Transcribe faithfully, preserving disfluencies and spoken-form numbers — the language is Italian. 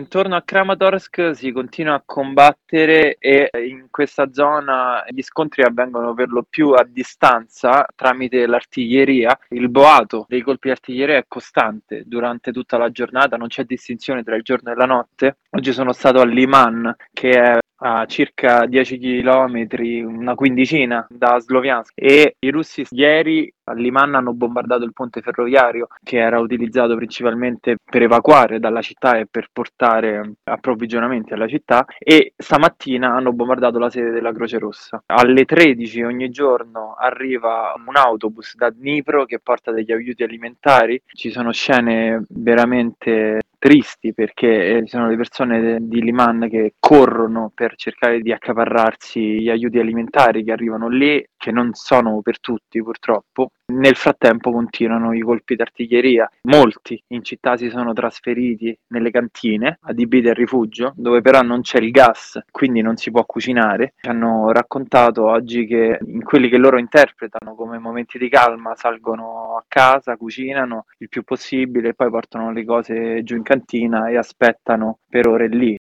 Intorno a Kramatorsk si continua a combattere e in questa zona gli scontri avvengono per lo più a distanza tramite l'artiglieria. Il boato dei colpi di artiglieria è costante durante tutta la giornata, non c'è distinzione tra il giorno e la notte. Oggi sono stato a Liman, che è a circa dieci chilometri, una quindicina da Sloviansk, e i russi ieri a Liman hanno bombardato il ponte ferroviario che era utilizzato principalmente per evacuare dalla città e per portare approvvigionamenti alla città, e stamattina hanno bombardato la sede della Croce Rossa. Alle tredici ogni giorno arriva un autobus da Dnipro che porta degli aiuti alimentari. Ci sono scene veramente tristi perché ci sono le persone di Liman che corrono per cercare di accaparrarsi gli aiuti alimentari che arrivano lì, che non sono per tutti purtroppo. Nel frattempo continuano i colpi d'artiglieria. Molti in città si sono trasferiti nelle cantine adibite al rifugio, dove però non c'è il gas, quindi non si può cucinare. Ci hanno raccontato oggi che in quelli che loro interpretano come momenti di calma salgono a casa, cucinano il più possibile e poi portano le cose giù in cantina e aspettano per ore lì.